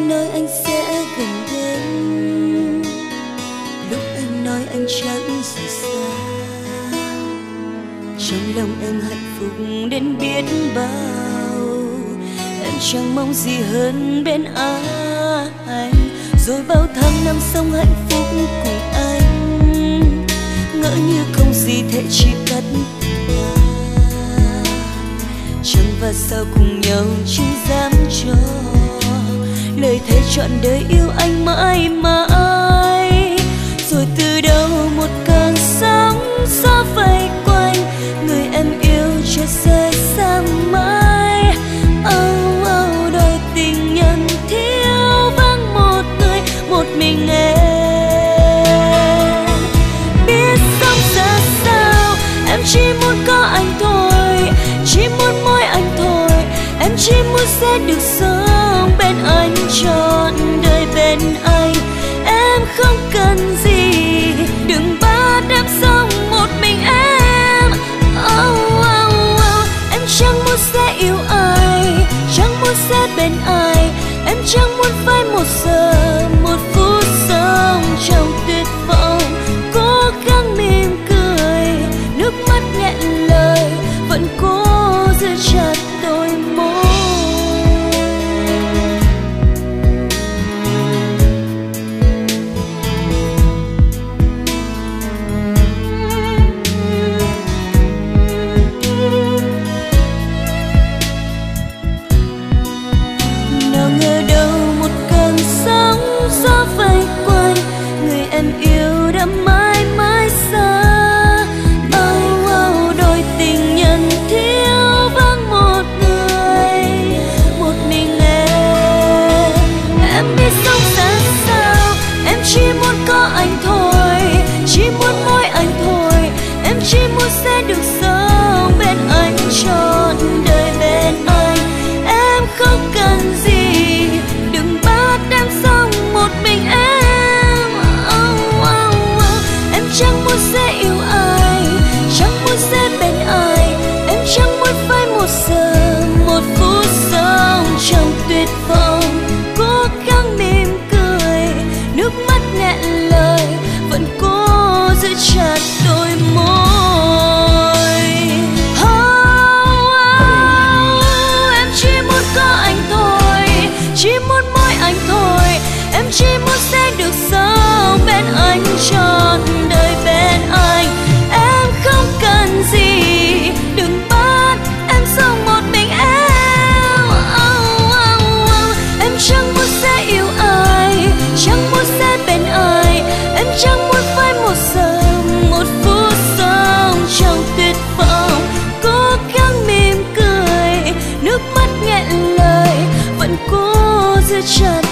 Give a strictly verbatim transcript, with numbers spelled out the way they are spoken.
nói anh sẽ gần đến, lúc anh nói anh chẳng rời xa. Trong lòng em hạnh phúc đến biết bao, em chẳng mong gì hơn bên anh. Rồi bao tháng năm sống hạnh phúc cùng anh, ngỡ như không gì thể chỉ cắt ta. Chẳng và sao cùng nhau chung dám cho lời thề trọn đời yêu anh mãi mãi. Rồi từ đâu một cơn sóng gió vây quanh, người em yêu chưa rời xa mãi. Oh, oh, đôi tình nhân thiếu vắng một người, một mình em. Biết sống ra sao, em chỉ muốn có anh thôi, chỉ muốn mỗi anh thôi. Em chỉ muốn sẽ được sống bên anh trọn đời bên anh. Em không cần gì, đừng bắt em sống một mình em. Oh, oh, oh. Em chẳng muốn sẽ yêu ai, chẳng muốn sẽ bên ai. Em chẳng muốn phải một giờ, một phút sống trong tuyệt vọng. Cố gắng mỉm cười, nước mắt nghẹn lời, vẫn cố giữ chặt đôi môi. Nào ngờ đâu một cơn sóng gió vây quanh, người em yêu đã mãi mãi xa. Oh, oh, đôi tình nhân thiếu vắng một người, một mình em. Em biết sống ra sao, em chỉ muốn có anh thôi, chỉ muốn mỗi anh thôi. Em chỉ muốn sẽ được sống bên anh trọn đời bên anh. Em không cần gì, đừng bắt em sống một mình em. Oh, oh, oh. Em chẳng muốn sẽ yêu ai, chẳng muốn sẽ bên ai. Em chẳng muốn phải một giờ, một phút sống trong tuyệt vọng. Cố gắng mỉm cười, nước mắt nghẹn lời, vẫn cố giữ chặt đôi môi. Oh, oh, em chỉ muốn có anh thôi, chỉ muốn mỗi anh thôi. Em chỉ muốn sẽ được sống bên anh trọn đời bên anh. Em không cần gì, đừng bắt em sống một mình em. Oh, oh, oh. Em chẳng muốn sẽ yêu ai, chẳng muốn sẽ bên ai. Em chẳng muốn phải một giờ, một phút sống trong tuyệt vọng. Cố gắng mỉm cười, nước mắt nghẹn lời, vẫn cố giữ chặt